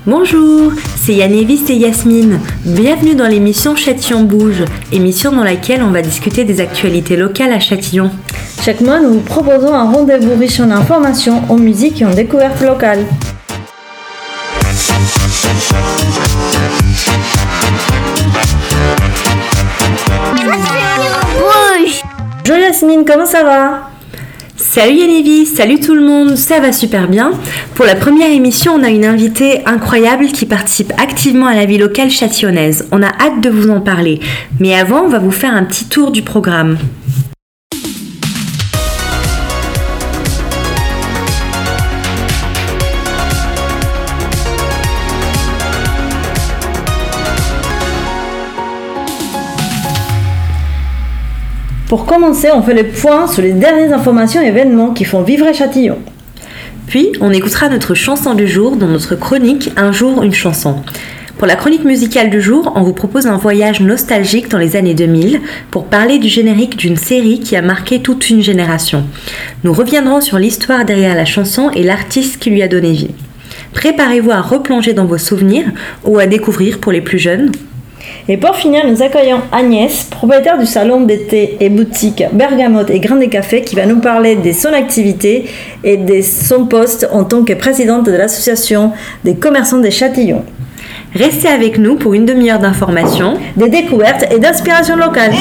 Bonjour, c'est Yannévis et Yasmine. Bienvenue dans l'émission Châtillon Bouge, émission dans laquelle on va discuter des actualités locales à Châtillon. Chaque mois, nous vous proposons un rendez-vous riche en informations, en musique et en découvertes locales. Bonjour Yasmine, comment ça va ? Salut Yannévis, salut tout le monde, ça va super bien. Pour la première émission, on a une invitée incroyable qui participe activement à la vie locale châtillonnaise. On a hâte de vous en parler. Mais avant, on va vous faire un petit tour du programme. Pour commencer, on fait le point sur les dernières informations et événements qui font vivre Châtillon. Puis, on écoutera notre chanson du jour dans notre chronique Un jour, une chanson. Pour la chronique musicale du jour, on vous propose un voyage nostalgique dans les années 2000 pour parler du générique d'une série qui a marqué toute une génération. Nous reviendrons sur l'histoire derrière la chanson et l'artiste qui lui a donné vie. Préparez-vous à replonger dans vos souvenirs ou à découvrir pour les plus jeunes. Et pour finir, nous accueillons Agnès, propriétaire du salon d'été et boutique Bergamote et Grain des Cafés, qui va nous parler de son activité et de son poste en tant que présidente de l'association des commerçants des Châtillons. Restez avec nous pour une demi-heure d'informations, des découvertes et d'inspiration locale.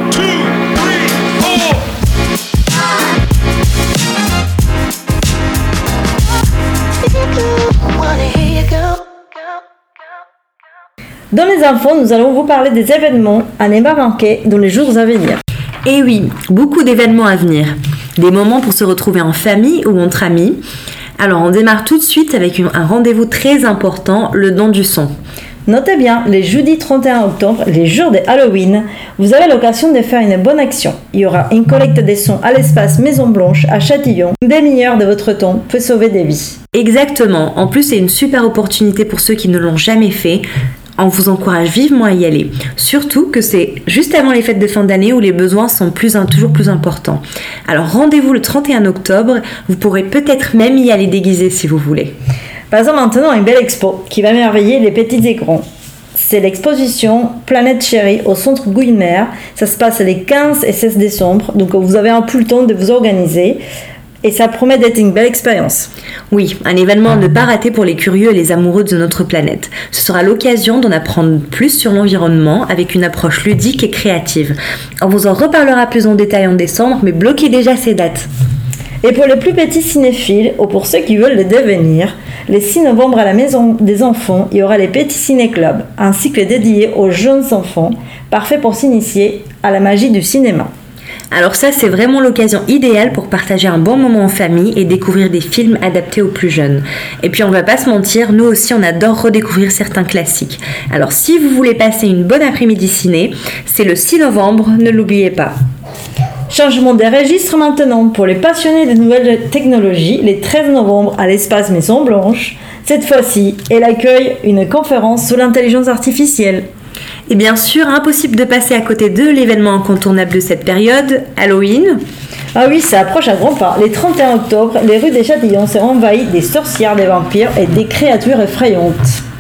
Dans les infos, nous allons vous parler des événements à ne pas manquer dans les jours à venir. Et oui, beaucoup d'événements à venir. Des moments pour se retrouver en famille ou entre amis. Alors on démarre tout de suite avec un rendez-vous très important, le don du son. Notez bien, les jeudis 31 octobre, les jours de Halloween, vous avez l'occasion de faire une bonne action. Il y aura une collecte des sons à l'espace Maison Blanche à Châtillon. Une demi-heure de votre temps peut sauver des vies. Exactement. En plus, c'est une super opportunité pour ceux qui ne l'ont jamais fait. On vous encourage vivement à y aller. Surtout que c'est juste avant les fêtes de fin d'année où les besoins sont toujours plus importants. Alors rendez-vous le 31 octobre. Vous pourrez peut-être même y aller déguisé si vous voulez. Passons maintenant à une belle expo qui va merveiller les petits et grands. C'est l'exposition Planète Chérie au centre Guilmer. Ça se passe les 15 et 16 décembre. Donc vous avez un peu le temps de vous organiser. Et ça promet d'être une belle expérience. Oui, un événement à ne pas rater pour les curieux et les amoureux de notre planète. Ce sera l'occasion d'en apprendre plus sur l'environnement avec une approche ludique et créative. On vous en reparlera plus en détail en décembre, mais bloquez déjà ces dates. Et pour les plus petits cinéphiles, ou pour ceux qui veulent le devenir, le 6 novembre à la Maison des Enfants, il y aura les Petits Ciné-Clubs, un cycle dédié aux jeunes enfants, parfait pour s'initier à la magie du cinéma. Alors ça, c'est vraiment l'occasion idéale pour partager un bon moment en famille et découvrir des films adaptés aux plus jeunes. Et puis on va pas se mentir, nous aussi on adore redécouvrir certains classiques. Alors si vous voulez passer une bonne après-midi ciné, c'est le 6 novembre, ne l'oubliez pas. Changement des registres maintenant pour les passionnés des nouvelles technologies, les 13 novembre à l'espace Maison Blanche. Cette fois-ci, elle accueille une conférence sur l'intelligence artificielle. Et bien sûr, impossible de passer à côté de l'événement incontournable de cette période, Halloween. Ah oui, ça approche à grands pas. Les 31 octobre, les rues des Châtillons seront envahies des sorcières, des vampires et des créatures effrayantes.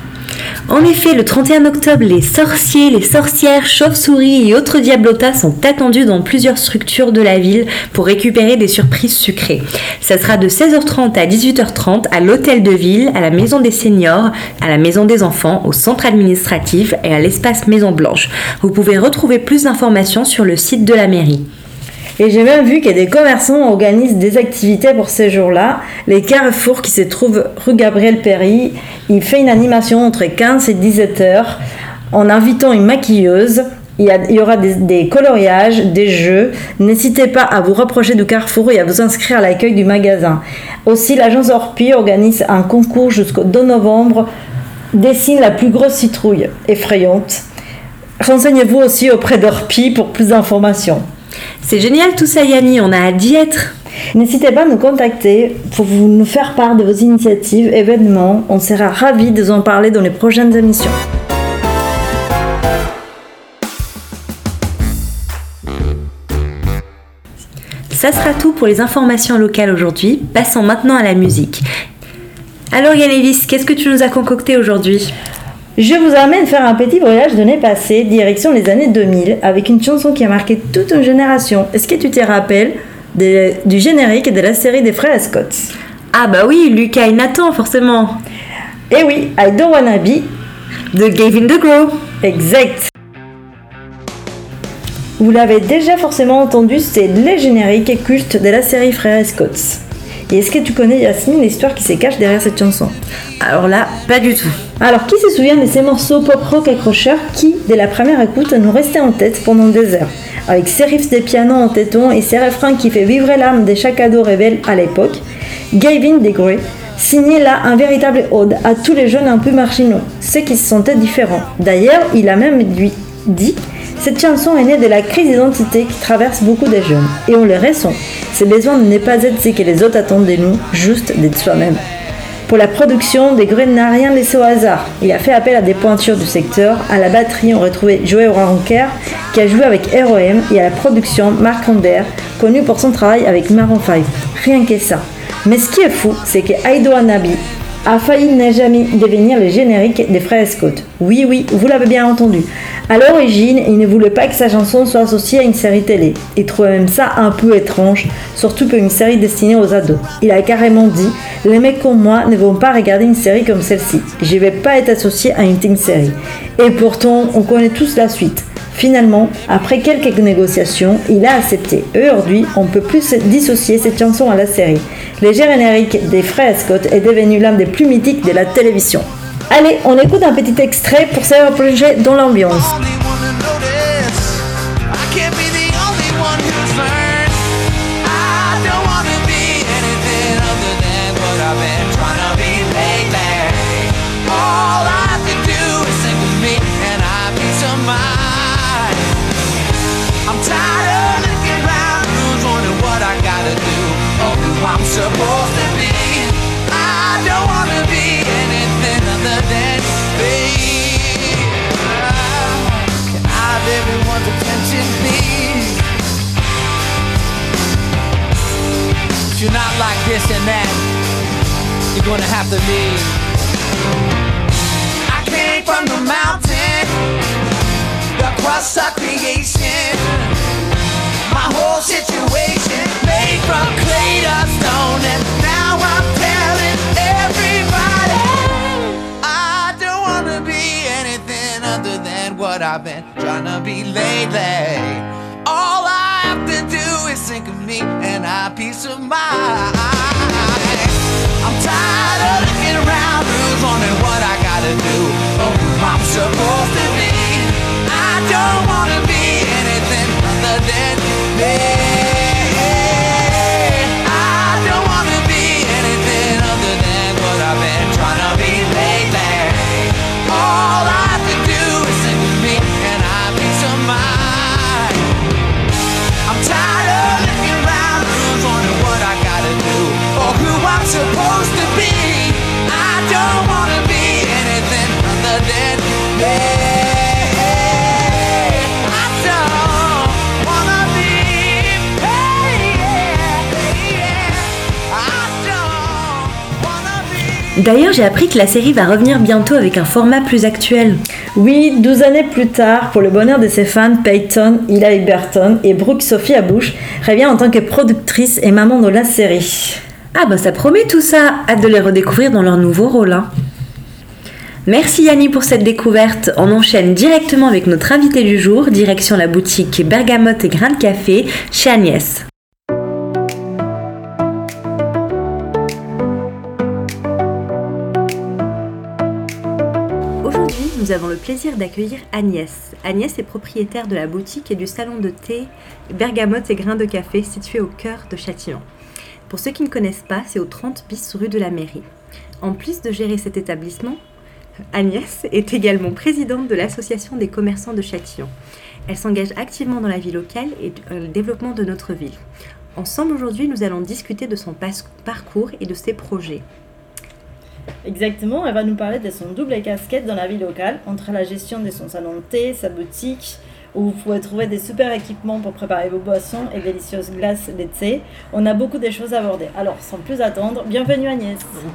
En effet, le 31 octobre, les sorciers, les sorcières, chauves-souris et autres diablotas sont attendus dans plusieurs structures de la ville pour récupérer des surprises sucrées. Ça sera de 16h30 à 18h30 à l'hôtel de ville, à la maison des seniors, à la maison des enfants, au centre administratif et à l'espace Maison Blanche. Vous pouvez retrouver plus d'informations sur le site de la mairie. Et j'ai même vu que des commerçants organisent des activités pour ces jours-là. Les Carrefour qui se trouvent rue Gabriel-Péry, il fait une animation entre 15 et 17 heures en invitant une maquilleuse. Il y aura des coloriages, des jeux. N'hésitez pas à vous rapprocher du Carrefour et à vous inscrire à l'accueil du magasin. Aussi, l'agence Orpi organise un concours jusqu'au 2 novembre. Dessine la plus grosse citrouille effrayante. Renseignez-vous aussi auprès d'Orpi pour plus d'informations. C'est génial tout ça Yanni, on a hâte d'y être. N'hésitez pas à nous contacter pour nous faire part de vos initiatives, événements. On sera ravis de vous en parler dans les prochaines émissions. Ça sera tout pour les informations locales aujourd'hui. Passons maintenant à la musique. Alors Yannélis, qu'est-ce que tu nous as concocté aujourd'hui? Je vous amène faire un petit voyage d'années passées, direction les années 2000, avec une chanson qui a marqué toute une génération. Est-ce que tu te rappelles du générique de la série des frères Scott? Ah bah oui, Lucas et Nathan, forcément. Eh oui, I Don't Wanna Be de Gavin DeGraw. Exact. Vous l'avez déjà forcément entendu, c'est le générique culte de la série Frères Scott. Et est-ce que tu connais, Yasmine, l'histoire qui se cache derrière cette chanson? Alors là, pas du tout. Alors, qui se souvient de ces morceaux pop-rock accrocheurs qui, dès la première écoute, nous restaient en tête pendant des heures, avec ses riffs de piano en téton et ses refrains qui fait vibrer l'âme de chaque ado rebelle à l'époque? Gavin DeGraw signait là un véritable ode à tous les jeunes un peu marginaux, ceux qui se sentaient différents. D'ailleurs, il a même dit: cette chanson est née de la crise d'identité qui traverse beaucoup de jeunes, et on le ressent. C'est besoin de ne pas être ce que les autres attendent de nous, juste d'être soi-même. Pour la production, DeGraw n'a rien laissé au hasard. Il a fait appel à des pointures du secteur. À la batterie, on retrouvait Joey Waronker, qui a joué avec R.E.M., et à la production, Mark Ronder, connu pour son travail avec Maroon 5. Rien que ça. Mais ce qui est fou, c'est que I Don't Wanna Be a failli ne jamais devenir le générique des frères Scott. Oui, vous l'avez bien entendu. À l'origine, il ne voulait pas que sa chanson soit associée à une série télé. Il trouvait même ça un peu étrange, surtout pour une série destinée aux ados. Il a carrément dit: les mecs comme moi ne vont pas regarder une série comme celle-ci. Je vais pas être associé à une teen série. Et pourtant, on connaît tous la suite. Finalement, après quelques négociations, il a accepté. Aujourd'hui, on ne peut plus dissocier cette chanson à la série. Le générique des frères Scott est devenu l'un des plus mythiques de la télévision. Allez, on écoute un petit extrait pour se replonger dans l'ambiance. I'm supposed to be. I don't wanna be anything other than me. Can I have everyone's attention, please? If you're not like this and that, you're gonna have to leave. I came from the mountain, the crust of creation. My whole situation made from clay to stone, and now I'm telling everybody I don't wanna be anything other than what I've been trying to be lately. All I have to do is think of me and have peace of mind. I'm tired of looking around, who's wondering what I gotta do, or who I'm supposed to be. I don't wanna be anything other than me. I don't wanna be anything other than what I've been trying to be lately. All I have to do is think with me and have peace of mind. I'm tired of looking around, who's wondering what I gotta do, or who I'm supposed to be. I don't wanna be anything other than me. D'ailleurs, j'ai appris que la série va revenir bientôt avec un format plus actuel. Oui, 12 années plus tard, pour le bonheur de ses fans, Peyton, Eli Burton et Brooke Sophia Bush revient en tant que productrice et maman de la série. Ah bah ça promet tout ça, hâte de les redécouvrir dans leur nouveau rôle. Merci Yanni pour cette découverte. On enchaîne directement avec notre invité du jour, direction la boutique Bergamote et Grain de Café chez Agnès. Nous avons le plaisir d'accueillir Agnès. Agnès est propriétaire de la boutique et du salon de thé Bergamote et Grain de Café situé au cœur de Châtillon. Pour ceux qui ne connaissent pas, c'est au 30 bis rue de la Mairie. En plus de gérer cet établissement, Agnès est également présidente de l'association des commerçants de Châtillon. Elle s'engage activement dans la vie locale et le développement de notre ville. Ensemble aujourd'hui, nous allons discuter de son parcours et de ses projets. Exactement, elle va nous parler de son double casquette dans la vie locale, entre la gestion de son salon de thé, sa boutique, où vous pouvez trouver des super équipements pour préparer vos boissons et délicieuses glaces laitées. On a beaucoup de choses à aborder. Alors, sans plus attendre, bienvenue Agnès.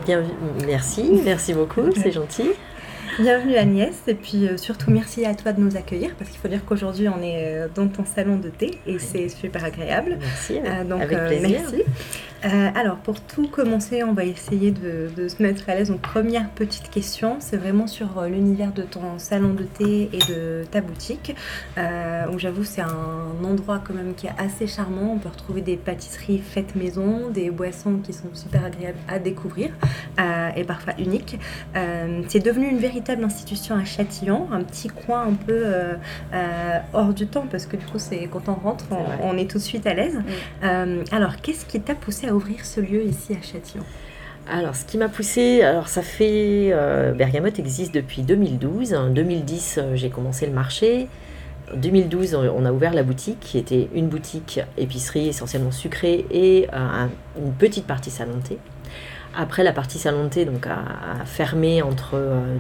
Merci beaucoup, c'est gentil. Bienvenue Agnès, et puis surtout merci à toi de nous accueillir, parce qu'il faut dire qu'aujourd'hui on est dans ton salon de thé et c'est super agréable. Merci, donc, avec plaisir. Merci. Alors pour tout commencer, on va essayer de se mettre à l'aise. Donc première petite question, c'est vraiment sur l'univers de ton salon de thé et de ta boutique, où j'avoue c'est un endroit quand même qui est assez charmant. On peut retrouver des pâtisseries faites maison, des boissons qui sont super agréables à découvrir et parfois uniques. C'est devenu une véritable institution à Châtillon, un petit coin un peu hors du temps, parce que du coup c'est quand on rentre, on est tout de suite à l'aise. Alors qu'est-ce qui t'a poussé à ouvrir ce lieu ici à Châtillon? Alors, ce qui m'a poussée, ça fait... Bergamote existe depuis 2012. En 2010, j'ai commencé le marché. En 2012, on a ouvert la boutique, qui était une boutique épicerie essentiellement sucrée et une petite partie salon de thé. Après, la partie salon de thé donc, a fermé entre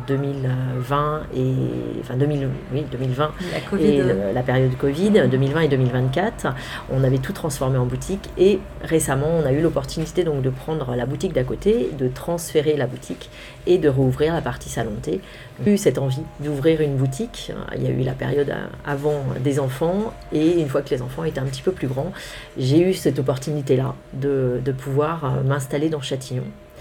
2020 et... Enfin, 2020 et la période Covid, 2020 et 2024. On avait tout transformé en boutique et récemment, on a eu l'opportunité donc, de prendre la boutique d'à côté, de transférer la boutique et de rouvrir la partie salon de thé. J'ai eu cette envie d'ouvrir une boutique. Il y a eu la période avant des enfants et une fois que les enfants étaient un petit peu plus grands, j'ai eu cette opportunité-là de pouvoir m'installer dans Châtillon.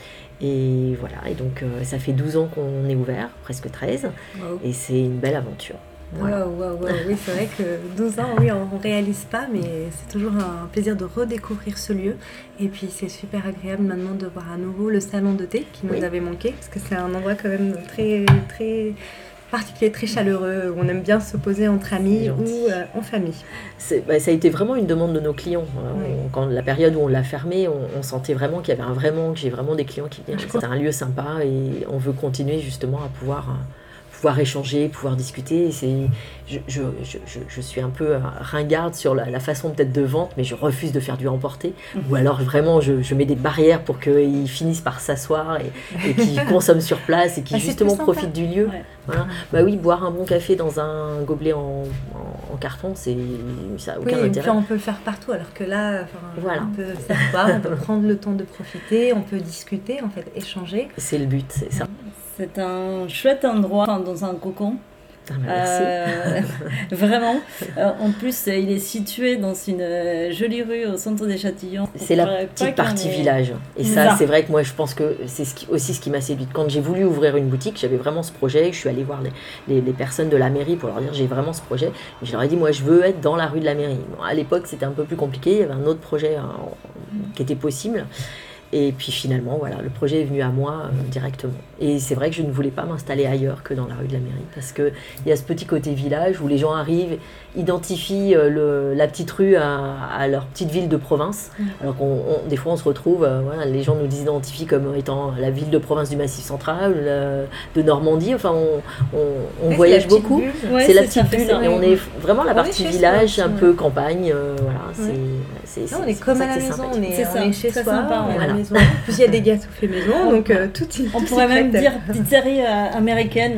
Et voilà, et donc ça fait 12 ans qu'on est ouvert, presque 13, wow. Et c'est une belle aventure. Voilà. Wow. Oui, c'est vrai que 12 ans, oui, on ne réalise pas, mais c'est toujours un plaisir de redécouvrir ce lieu. Et puis c'est super agréable maintenant de voir à nouveau le salon de thé qui nous avait manqué, parce que c'est un endroit quand même très, très particulier, très chaleureux, où on aime bien se poser entre amis ou en famille. Ça a été vraiment une demande de nos clients. Quand la période où on l'a fermé, on sentait vraiment qu'il y avait un vrai manque. J'ai vraiment des clients qui viennent. C'est un lieu sympa et on veut continuer justement à pouvoir échanger, pouvoir discuter. Je suis un peu ringarde sur la façon peut-être de vente, mais je refuse de faire du emporter. Ou alors vraiment je mets des barrières pour qu'ils finissent par s'asseoir et qu'ils consomment sur place et qu'ils justement profitent du lieu. Ouais. Voilà. Bah oui, boire un bon café dans un gobelet en carton, ça n'a aucun intérêt. Et puis on peut le faire partout, alors que là, on peut s'asseoir, on peut prendre le temps de profiter, on peut discuter, en fait, échanger. C'est le but, c'est ça. C'est un chouette endroit dans un cocon. Merci. Vraiment. En plus, il est situé dans une jolie rue au centre des Châtillons. C'est la petite partie village. Et ça, c'est vrai que moi, je pense que c'est aussi ce qui m'a séduite. Quand j'ai voulu ouvrir une boutique, j'avais vraiment ce projet. Je suis allée voir les personnes de la mairie pour leur dire j'ai vraiment ce projet. Et je leur ai dit, moi, je veux être dans la rue de la mairie. Bon, à l'époque, c'était un peu plus compliqué. Il y avait un autre projet qui était possible. Et puis finalement, voilà, le projet est venu à moi directement. Et c'est vrai que je ne voulais pas m'installer ailleurs que dans la rue de la mairie. Parce qu'il y a ce petit côté village où les gens arrivent, identifient la petite rue à leur petite ville de province. Alors des fois, on se retrouve, les gens nous identifient comme étant la ville de province du Massif central, de Normandie. Enfin, on voyage beaucoup. C'est la petite bulle. Et on est vraiment la partie village, un peu campagne. On est comme à la maison, on est chez soi, on est à la maison. En plus, il y a des gâteaux faits maison, donc tout est on pourrait même dire pizzerie américaine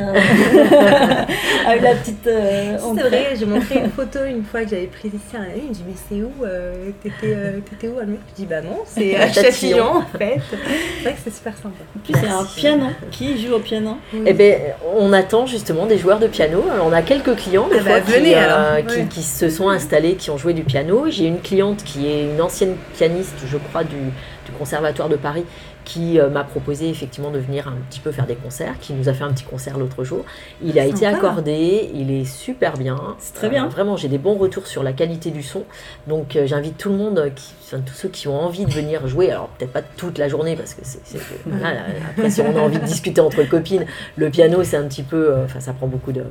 avec la petite. C'est vrai, j'ai montré une photo une fois que j'avais prise ici à la une. Je dis mais c'est où t'étais où à lui? Je dis bah non, c'est à Châtillon en fait. C'est vrai que c'est super sympa. En plus, c'est un piano. Qui joue au piano? Eh ben, on attend justement des joueurs de piano. Alors, on a quelques clients des fois qui se sont installés, qui ont joué du piano. J'ai une cliente qui est une ancienne pianiste, je crois, du Conservatoire de Paris, qui m'a proposé effectivement de venir un petit peu faire des concerts, qui nous a fait un petit concert l'autre jour. Il a été accordé, il est super bien. C'est très bien. Vraiment, j'ai des bons retours sur la qualité du son. Donc j'invite tout le monde, tous ceux qui ont envie de venir jouer, alors peut-être pas toute la journée, parce que après si on a envie de discuter entre copines, le piano c'est un petit peu, ça prend beaucoup de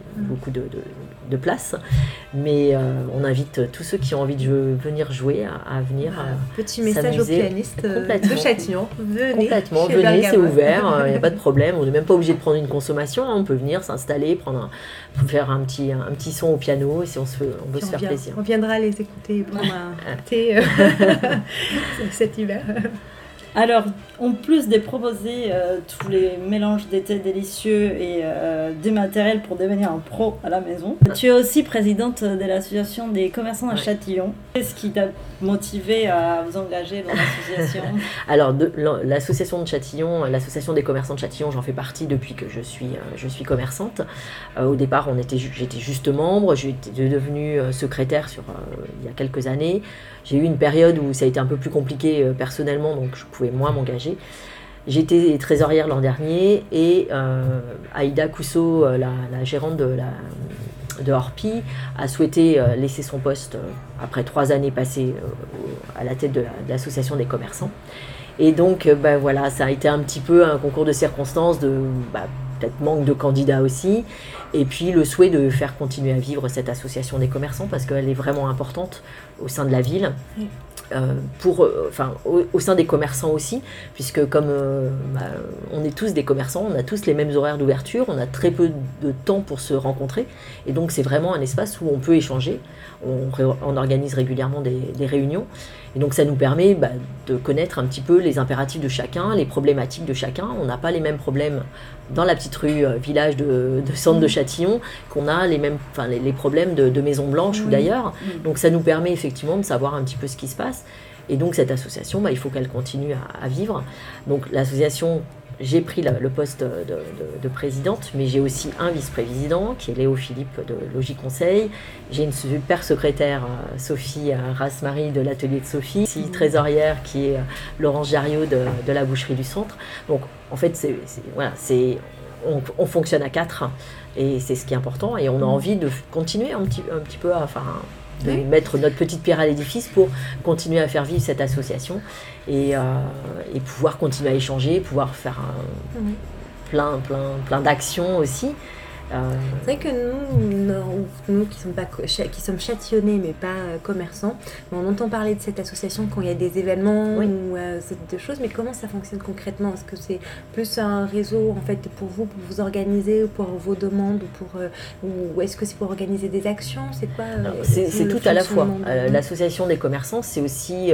place. Mais on invite tous ceux qui ont envie de venir jouer à venir petit message aux pianistes de Châtillon. Complètement, venez, c'est ouvert, il n'y a pas de problème, on n'est même pas obligé de prendre une consommation, on peut venir s'installer, faire un petit son au piano, et si on veut se faire plaisir. On viendra les écouter et prendre un thé cet hiver. Alors, en plus de proposer tous les mélanges d'été délicieux et du matériel pour devenir un pro à la maison, tu es aussi présidente de l'association des commerçants à Châtillon. Qu'est-ce qui t'a motivé à vous engager dans l'association? Alors, l'association de Châtillon, l'association des commerçants de Châtillon, j'en fais partie depuis que je suis commerçante. Au départ, j'étais juste membre, j'étais devenue secrétaire il y a quelques années. J'ai eu une période où ça a été un peu plus compliqué personnellement, donc je pouvais moins m'engager. J'étais trésorière l'an dernier et Aïda Cousseau, la gérante de Orpi, a souhaité laisser son poste après 3 années passées à la tête de l'association des commerçants. Et donc, voilà, ça a été un petit peu un concours de circonstances, peut-être manque de candidats aussi, et puis le souhait de faire continuer à vivre cette association des commerçants parce qu'elle est vraiment importante au sein de la ville. Au sein des commerçants aussi, puisque comme on est tous des commerçants, on a tous les mêmes horaires d'ouverture, on a très peu de temps pour se rencontrer, et donc c'est vraiment un espace où on peut échanger. On organise régulièrement des réunions, et donc ça nous permet de connaître un petit peu les impératifs de chacun, les problématiques de chacun. On n'a pas les mêmes problèmes dans la petite rue village de centre de Châtillon qu'on a les problèmes de Maison Blanche ou d'ailleurs. Donc ça nous permet effectivement de savoir un petit peu ce qui se passe. Et donc cette association, il faut qu'elle continue à vivre. Donc l'association, j'ai pris le poste de présidente, mais j'ai aussi un vice-président qui est Léo Philippe de Logis Conseil. J'ai une super secrétaire, Sophie Rasmarie de l'atelier de Sophie, aussi trésorière qui est Laurence Jariot de la boucherie du centre. Donc en fait, on fonctionne à 4 et c'est ce qui est important, et on a envie de continuer un petit peu de mettre notre petite pierre à l'édifice pour continuer à faire vivre cette association et pouvoir continuer à échanger, pouvoir faire plein d'actions aussi. C'est vrai que nous qui sommes châtillonnais mais pas commerçants, on entend parler de cette association quand il y a des événements ou ce type de choses, mais comment ça fonctionne concrètement? Est-ce que c'est plus un réseau en fait pour vous organiser, pour vos demandes, ou est-ce que c'est pour organiser des actions? C'est quoi c'est tout à la fois. L'association des commerçants, c'est aussi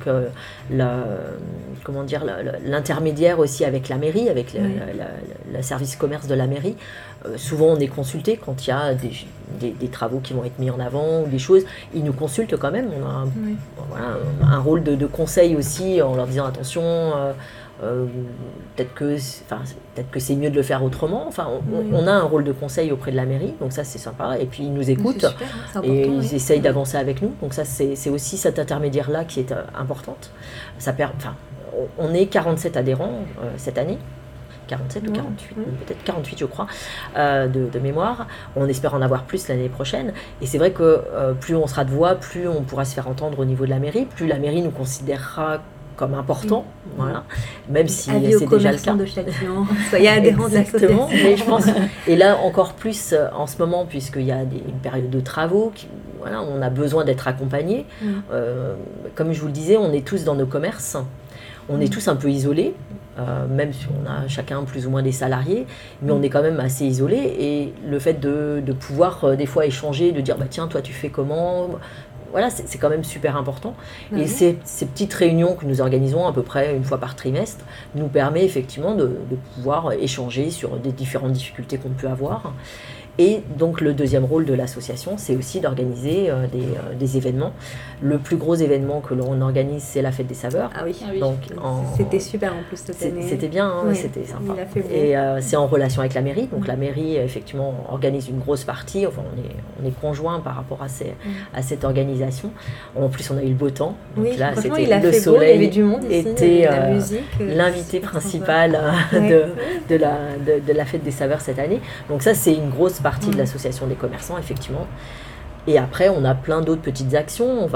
l'intermédiaire aussi avec la mairie, avec le service commerce de la mairie. Souvent on est consulté quand il y a des travaux qui vont être mis en avant ou des choses, ils nous consultent quand même. On a un rôle de conseil aussi en leur disant attention, peut-être que c'est mieux de le faire autrement. On a un rôle de conseil auprès de la mairie, donc ça c'est sympa, et puis ils nous écoutent et ils essayent d'avancer avec nous, donc ça c'est aussi cet intermédiaire là qui est importante. On est 47 adhérents cette année, 47 ou 48, peut-être 48 je crois, de mémoire. On espère en avoir plus l'année prochaine, et c'est vrai que plus on sera de voix, plus on pourra se faire entendre au niveau de la mairie, plus la mairie nous considérera comme important, voilà. Même si c'est déjà le cas. De Châtillon, soyez adhérents de l'association. Mais je pense, et là encore plus en ce moment, puisqu'il y a une période de travaux, on a besoin d'être accompagnés. Comme je vous le disais, on est tous dans nos commerces, on est tous un peu isolés, même si on a chacun plus ou moins des salariés, mais on est quand même assez isolés, et le fait de pouvoir des fois échanger, de dire tiens, toi tu fais comment, voilà, c'est quand même super important. Et ces petites réunions que nous organisons à peu près une fois par trimestre nous permet effectivement de pouvoir échanger sur des différentes difficultés qu'on peut avoir. Et donc le deuxième rôle de l'association, c'est aussi d'organiser des événements. Le plus gros événement que l'on organise, c'est la Fête des Saveurs. Ah oui, donc, c'était super en plus cette année. C'était bien, c'était sympa. Il a fait beau. Et c'est en relation avec la mairie. Donc la mairie, effectivement, organise une grosse partie. Enfin, on est conjoints par rapport à cette organisation. En plus, on a eu le beau temps. Donc là, c'était le soleil. Il y avait du monde ici, était la musique, l'invité principal de la Fête des Saveurs cette année. Donc ça, c'est une grosse partie de l'association des commerçants, effectivement. Et après, on a plein d'autres petites actions. On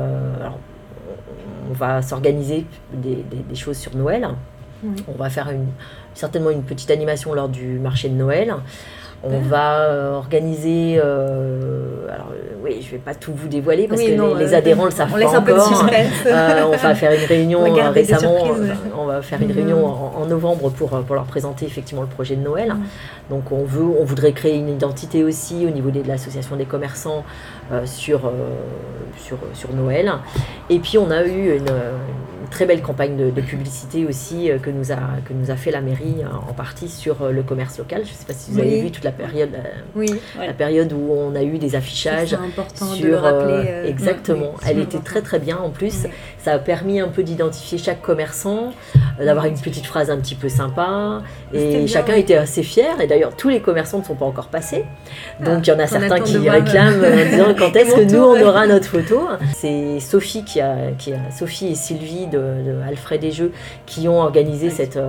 va s'organiser des choses sur Noël. On va faire certainement une petite animation lors du marché de Noël. On va organiser... je vais pas tout vous dévoiler parce que les adhérents le savent pas encore. On va faire une réunion récemment. On va faire une réunion en novembre pour leur présenter effectivement le projet de Noël. Donc on voudrait créer une identité aussi au niveau de l'association des commerçants sur Noël. Et puis on a eu une très belle campagne de publicité aussi que nous a fait la mairie en partie sur le commerce local. Je ne sais pas si vous avez vu toute la période, la période où on a eu des affichages. C'est important sur, de le rappeler. Exactement. Elle était très très bien en plus. Ça a permis un peu d'identifier chaque commerçant, d'avoir une petite phrase un petit peu sympa. Et chacun était assez fier. Et d'ailleurs, tous les commerçants ne sont pas encore passés. Donc il y en a certains qui réclament en disant quand est-ce que nous on aura notre photo. C'est Sophie Sophie et Sylvie de Alfred et Jeux qui ont organisé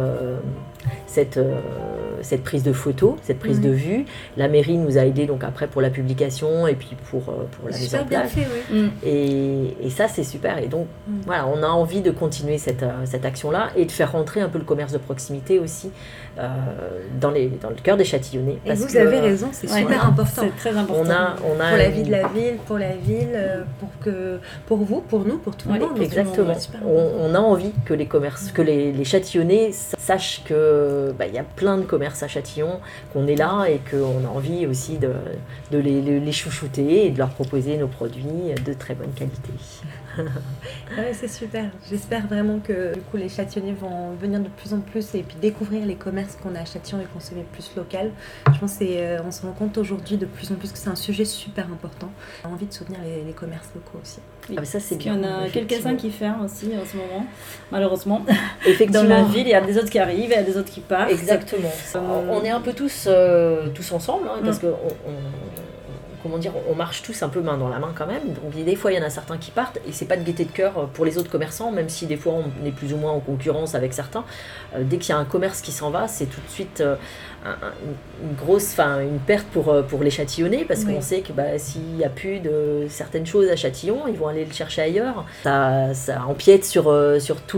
cette prise de photo, cette prise de vue. La mairie nous a aidés donc après pour la publication et puis pour la mise en place. Bien fait, Et ça c'est super. Et donc voilà, on a envie de continuer cette action-là et de faire rentrer un peu le commerce de proximité aussi dans le cœur des Châtillonnais. Et vous avez raison, c'est super important. C'est très important. On a pour la vie de la ville, pour la ville, pour vous, pour nous, pour tout le monde. Exactement. On a envie que les Châtillonnais sachent que il y a plein de commerces à Châtillon, qu'on est là et qu'on a envie aussi de les chouchouter et de leur proposer nos produits de très bonne qualité. C'est super. J'espère vraiment que du coup les Châtillonnais vont venir de plus en plus et puis découvrir les commerces qu'on a à Châtillon et consommer plus local. Je pense qu'on se rend compte aujourd'hui de plus en plus que c'est un sujet super important. On a envie de soutenir les commerces locaux aussi. Oui. Ça c'est bien. Il y en a quelques-uns qui ferment aussi en ce moment, malheureusement. Effectivement. Dans la ville, il y a des autres qui arrient, il y a des autres qui partent. Exactement. On est un peu tous ensemble, parce que on marche tous un peu main dans la main quand même. Donc des fois, il y en a certains qui partent et c'est pas de gaieté de cœur pour les autres commerçants, même si des fois on est plus ou moins en concurrence avec certains. Dès qu'il y a un commerce qui s'en va, c'est tout de suite une perte pour les Châtillonnais parce qu'on sait que s'il n'y a plus de certaines choses à Châtillon, ils vont aller le chercher ailleurs. Ça empiète sur tout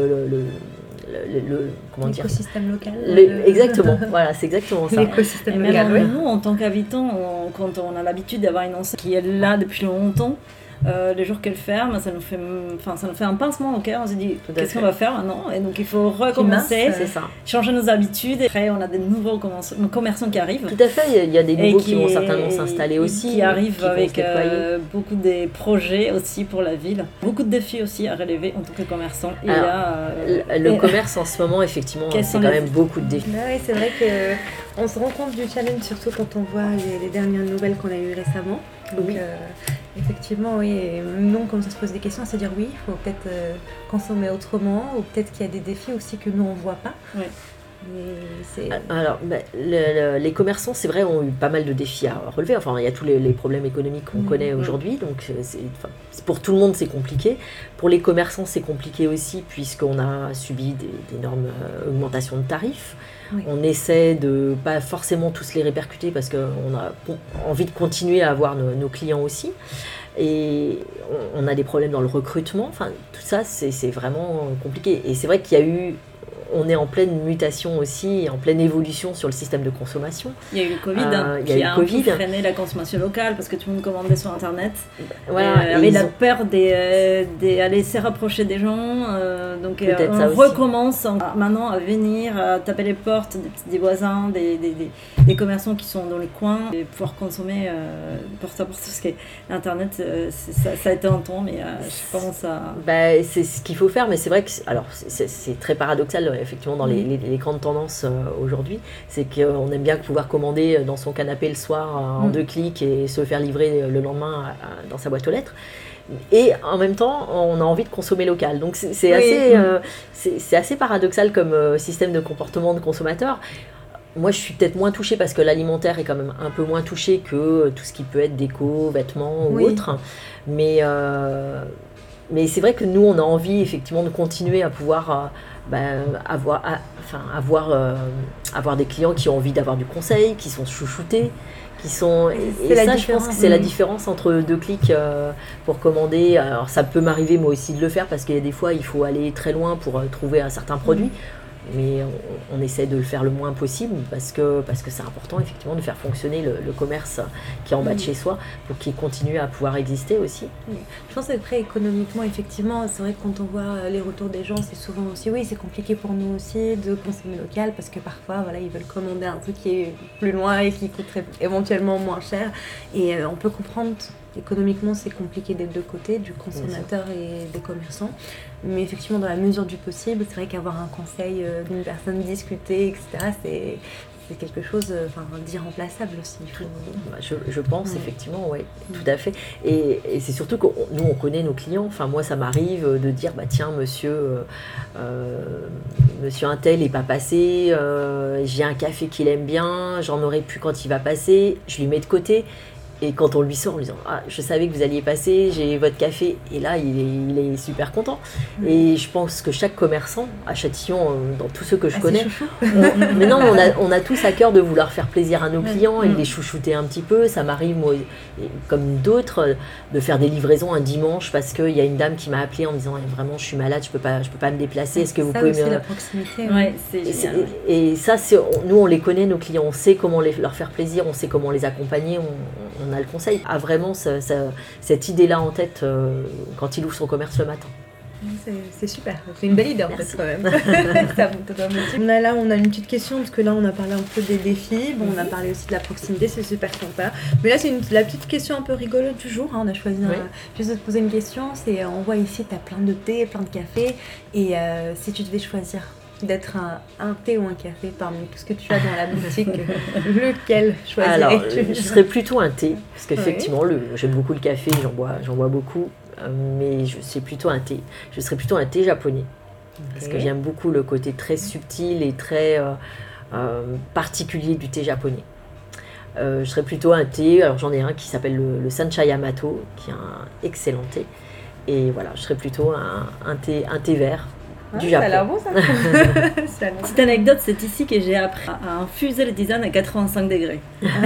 l'écosystème local. Exactement, voilà, c'est exactement ça. L'écosystème Et local. même nous, en tant qu'habitants, quand on a l'habitude d'avoir une enseigne qui est là depuis longtemps, les jours qu'elle ferme, ça nous fait un pincement au cœur. On se dit qu'est-ce qu'on va faire maintenant, et donc il faut recommencer, changer nos habitudes. Et après, on a des nouveaux commerçants qui arrivent. Tout à fait, il y a des nouveaux qui vont certainement s'installer aussi, qui arrivent avec beaucoup de projets aussi pour la ville, beaucoup de défis aussi à relever en tant que commerçant. Le commerce en ce moment, effectivement, c'est quand même beaucoup de défis. Oui, c'est vrai qu'on se rend compte du challenge, surtout quand on voit les dernières nouvelles qu'on a eues récemment. Donc, effectivement, oui. Et nous, on commence à se poser des questions, à se dire oui, il faut peut-être consommer autrement, ou peut-être qu'il y a des défis aussi que nous, on ne voit pas. Oui. Alors, les commerçants, c'est vrai, ont eu pas mal de défis à relever. Enfin, il y a tous les problèmes économiques qu'on connaît aujourd'hui. Donc, pour tout le monde, c'est compliqué. Pour les commerçants, c'est compliqué aussi, puisqu'on a subi d'énormes augmentations de tarifs. Oui. On essaie de pas forcément tous les répercuter parce qu'on a envie de continuer à avoir nos clients aussi. Et on a des problèmes dans le recrutement. Enfin, tout ça, c'est vraiment compliqué. Et c'est vrai on est en pleine mutation aussi, en pleine évolution sur le système de consommation. Il y a eu le Covid qui a un peu freiné la consommation locale parce que tout le monde commandait sur Internet. Avec la peur d'aller se rapprocher des gens. Donc on recommence maintenant à venir, à taper les portes des voisins, des commerçants qui sont dans les coins et pouvoir consommer porte à porte. Parce que l'Internet, ça a été un temps, mais je pense à... c'est ce qu'il faut faire, mais c'est vrai que c'est très paradoxal effectivement dans les grandes tendances aujourd'hui, c'est qu'on aime bien pouvoir commander dans son canapé le soir en 2 clics et se faire livrer le lendemain dans sa boîte aux lettres. Et en même temps, on a envie de consommer local. Donc c'est assez paradoxal comme système de comportement de consommateur. Moi, je suis peut-être moins touchée parce que l'alimentaire est quand même un peu moins touché que tout ce qui peut être déco, vêtements ou autre. Mais c'est vrai que nous, on a envie effectivement de continuer à pouvoir avoir des clients qui ont envie d'avoir du conseil, qui sont chouchoutés, qui sont... Et ça, je pense que c'est la différence entre 2 clics pour commander. Alors, ça peut m'arriver moi aussi de le faire parce qu'il y a des fois, il faut aller très loin pour trouver un certain produit. Mais on essaie de le faire le moins possible parce que c'est important effectivement de faire fonctionner le commerce qui est en bas de chez soi pour qu'il continue à pouvoir exister aussi. Je pense qu'après économiquement effectivement c'est vrai que quand on voit les retours des gens c'est souvent aussi c'est compliqué pour nous aussi de consommer local parce que parfois ils veulent commander un truc qui est plus loin et qui coûterait éventuellement moins cher et on peut comprendre économiquement c'est compliqué des deux côtés, du consommateur et des commerçants. Mais effectivement, dans la mesure du possible, c'est vrai qu'avoir un conseil d'une personne, discuter, etc., c'est quelque chose d'irremplaçable aussi. Je pense effectivement, oui, tout à fait. Et c'est surtout que nous, on connaît nos clients. Enfin, moi, ça m'arrive de dire, tiens, monsieur un tel n'est pas passé, j'ai un café qu'il aime bien, j'en aurais pu quand il va passer, je lui mets de côté. Et quand on lui sort en lui disant je savais que vous alliez passer, j'ai votre café, et là il est super content. Et je pense que chaque commerçant à Châtillon, dans tous ceux que je connais, mais non, on a tous à cœur de vouloir faire plaisir à nos clients et de les chouchouter un petit peu. Ça m'arrive moi, comme d'autres, de faire des livraisons un dimanche parce qu'il y a une dame qui m'a appelé en me disant vraiment je suis malade, je peux pas me déplacer, est-ce que vous pouvez me... la proximité. C'est génial. Et ça, nous on les connaît, nos clients, on sait comment leur faire plaisir, on sait comment les accompagner, on a le conseil, a vraiment cette idée-là en tête quand il ouvre son commerce le matin. C'est super, c'est une belle idée en fait quand même. On a une petite question parce que là on a parlé un peu des défis, on a parlé aussi de la proximité, c'est super sympa. Mais là c'est la petite question un peu rigolote du jour, on a choisi juste de te poser une question, c'est on voit ici tu as plein de thé, plein de café, et si tu devais choisir d'être un thé ou un café parmi tout ce que tu as dans la boutique, lequel choisirais-tu? Alors, je serais plutôt un thé, parce qu'effectivement, j'aime beaucoup le café, j'en bois beaucoup, mais je serais plutôt un thé. Je serais plutôt un thé japonais, parce que j'aime beaucoup le côté très subtil et très particulier du thé japonais. Je serais plutôt un thé, alors j'en ai un qui s'appelle le Sancha Yamato, qui est un excellent thé, et voilà, je serais plutôt un thé vert. Du Japon. Ça a l'air bon ça. Petite anecdote, c'est ici que j'ai appris à infuser le tisane à 85 degrés.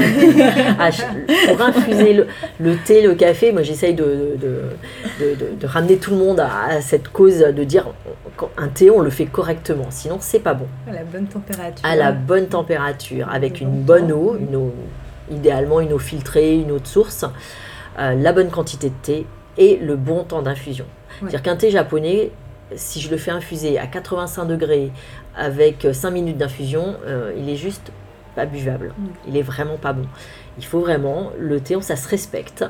Pour infuser le thé, le café, moi j'essaye de ramener tout le monde à cette cause de dire un thé on le fait correctement, sinon c'est pas bon. À la bonne température. À la bonne température, avec une bonne eau, idéalement une eau filtrée, une eau de source, la bonne quantité de thé et le bon temps d'infusion. C'est-à-dire qu'un thé japonais, si je le fais infuser à 85 degrés avec 5 minutes d'infusion, il est juste pas buvable. Il est vraiment pas bon. Il faut vraiment, le thé, ça se respecte.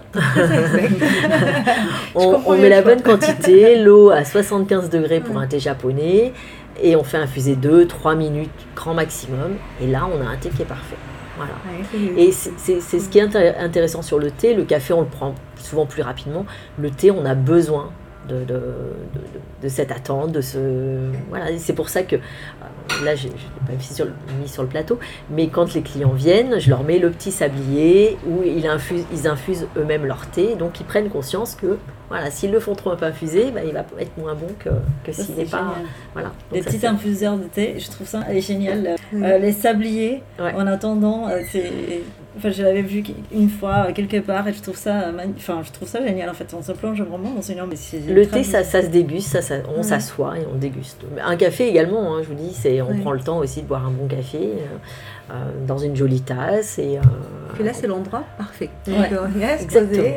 on met la bonne quantité, l'eau à 75 degrés pour un thé japonais, et on fait infuser 2-3 minutes, grand maximum, et là on a un thé qui est parfait. Voilà. Et c'est ce qui est intéressant sur le thé. Le café, on le prend souvent plus rapidement. Le thé, on a besoin de cette attente, voilà, c'est pour ça que là je ne l'ai pas mis sur le plateau, mais quand les clients viennent, je leur mets le petit sablier où ils infusent eux-mêmes leur thé, donc ils prennent conscience que voilà, s'ils le font trop un peu infuser, il va être moins bon que s'il n'est pas. Voilà. Les petits infuseurs de thé, je trouve ça génial. Les sabliers, en attendant, je l'avais vu une fois quelque part et je trouve ça génial en fait. On se plonge vraiment dans une ambiance. Le thé, ça se déguste, on s'assoit et on déguste. Un café également, je vous dis, on prend le temps aussi de boire un bon café dans une jolie tasse. Et là, c'est l'endroit parfait. Exactement.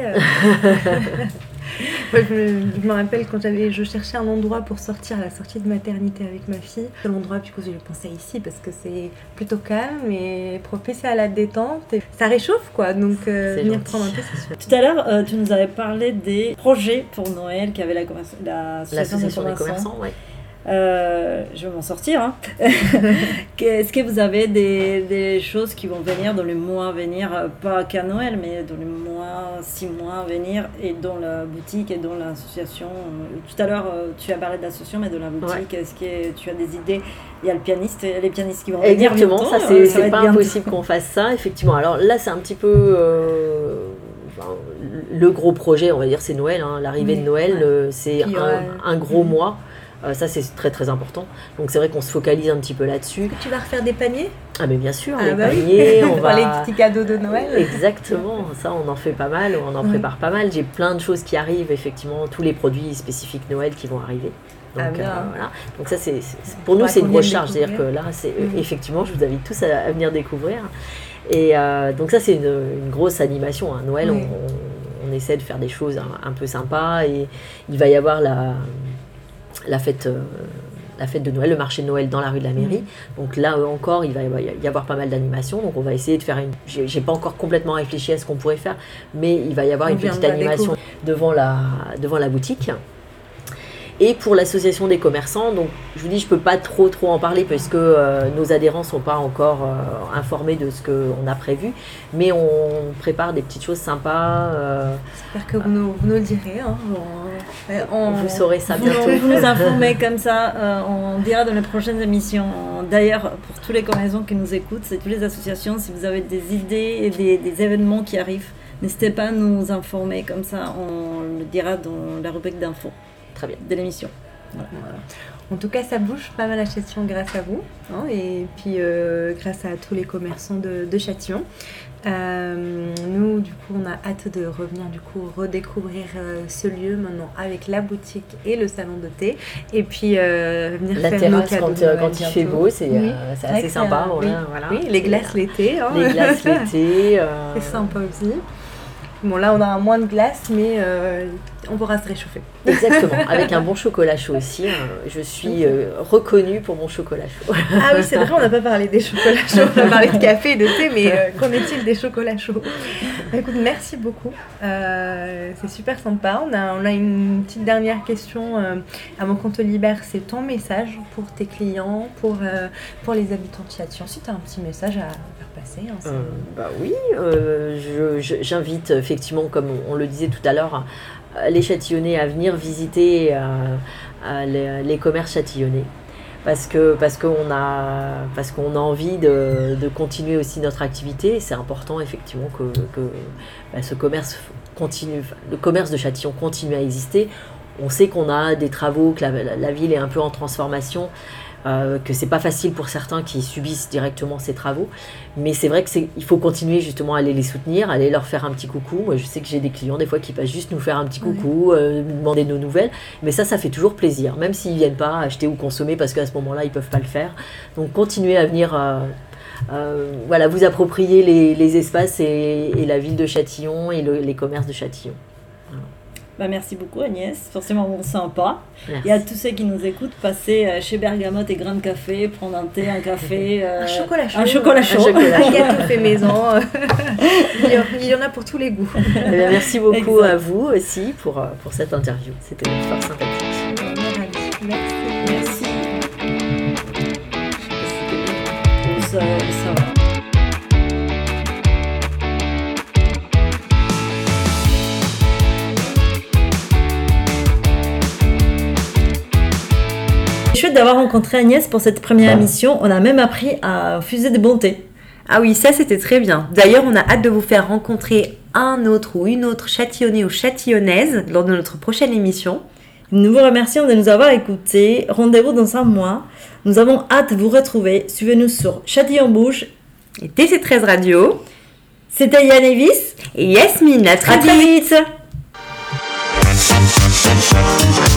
Je me rappelle quand je cherchais un endroit pour sortir à la sortie de maternité avec ma fille. L'endroit, du coup, je pensais ici parce que c'est plutôt calme et propice à la détente. Et ça réchauffe, quoi. Donc, venir prendre un peu, c'est sûr. Tout à l'heure, tu nous avais parlé des projets pour Noël qu'avait l'association des commerçants. Je vais m'en sortir. Est-ce que vous avez des choses qui vont venir dans les mois à venir, pas qu'à Noël, mais dans les 6 mois à venir, et dans la boutique et dans l'association? Tout à l'heure, tu as parlé d'association, mais dans la boutique, est-ce que tu as des idées? Il y a les pianistes qui vont venir. Exactement, ça c'est pas impossible qu'on fasse ça, effectivement. Alors là, c'est un petit peu... le gros projet, on va dire, c'est Noël. L'arrivée de Noël, c'est un gros mois. Ça, c'est très très important. Donc, c'est vrai qu'on se focalise un petit peu là-dessus. Tu vas refaire des paniers ? Ah, mais bien sûr, les paniers. On va... les petits cadeaux de Noël. Exactement, ça, on en fait pas mal, on en prépare pas mal. J'ai plein de choses qui arrivent, effectivement, tous les produits spécifiques Noël qui vont arriver. Donc, voilà. Donc, ça, pour nous, c'est une grosse charge. C'est-à-dire que là, effectivement, je vous invite tous à venir découvrir. Et donc, ça, c'est une grosse animation. Noël, on essaie de faire des choses un peu sympas. Et il va y avoir la fête la fête de Noël, le marché de Noël dans la rue de la mairie. Donc là encore, il va y avoir pas mal d'animations. Donc on va essayer de faire j'ai pas encore complètement réfléchi à ce qu'on pourrait faire, mais il va y avoir une petite animation devant la boutique. Et pour l'association des commerçants, donc je vous dis, je peux pas trop en parler parce que nos adhérents sont pas encore informés de ce qu'on a prévu, mais on prépare des petites choses sympas. J'espère que vous nous le direz. Hein. Vous saurez ça bientôt. Vous nous informez comme ça, on dira dans les prochaines émissions. D'ailleurs, pour tous les commerçants qui nous écoutent, c'est toutes les associations, si vous avez des idées et des événements qui arrivent, n'hésitez pas à nous informer, comme ça on le dira dans la rubrique d'infos. Très bien. De l'émission. Voilà. En tout cas, ça bouge pas mal à Châtillon grâce à vous, hein, et puis grâce à tous les commerçants de Châtillon. Nous, du coup, on a hâte de revenir, redécouvrir ce lieu maintenant avec la boutique et le salon de thé, et puis venir la faire nos terrasse cadeaux quand il fait beau, c'est assez sympa. Oui, voilà. oui, les glaces l'été. Hein. Les glaces l'été. C'est sympa aussi. Bon, là, on a moins de glace, mais on pourra se réchauffer. Exactement, avec un bon chocolat chaud aussi. Je suis reconnue pour mon chocolat chaud. Ah oui, c'est vrai, on n'a pas parlé des chocolats chauds, on a parlé de café et de thé, mais qu'en est-il des chocolats chauds ? Écoute, merci beaucoup. C'est super sympa. On a une petite dernière question avant qu'on te libère. C'est ton message pour tes clients, pour les habitants de Châtillon. Si tu as un petit message à faire passer. Hein, oui, j'invite effectivement, comme on le disait tout à l'heure, les Châtillonnais à venir visiter les commerces châtillonnais. Parce qu'on a envie de continuer aussi notre activité. C'est important effectivement que ce commerce continue, le commerce de Châtillon continue à exister. On sait qu'on a des travaux, que la ville est un peu en transformation, que c'est pas facile pour certains qui subissent directement ces travaux, mais c'est vrai qu'il faut continuer justement à aller les soutenir, aller leur faire un petit coucou. Moi je sais que j'ai des clients des fois qui passent juste nous faire un petit coucou, nous demander nos nouvelles, mais ça fait toujours plaisir, même s'ils viennent pas acheter ou consommer parce qu'à ce moment-là ils peuvent pas le faire. Donc continuez à venir vous approprier les espaces et la ville de Châtillon et les commerces de Châtillon. Merci beaucoup Agnès, forcément bon sympa. Merci. Et à tous ceux qui nous écoutent, passez chez Bergamote et Grain de Café, prendre un thé, un café, un chocolat chaud, un gâteau fait maison. Il y en a pour tous les goûts. Merci beaucoup à vous aussi pour cette interview, c'était fort sympathique. Merci. Ça va. Chouette d'avoir rencontré Agnès pour cette première émission. On a même appris à infuser des bontés. Ah oui, ça c'était très bien. D'ailleurs, on a hâte de vous faire rencontrer un autre ou une autre châtillonnais ou châtillonnaise lors de notre prochaine émission. Nous vous remercions de nous avoir écoutés. Rendez-vous dans un mois. Nous avons hâte de vous retrouver. Suivez-nous sur Châtillon Bouge et TC13 Radio. C'était Yann Evis et Yasmine. À très vite.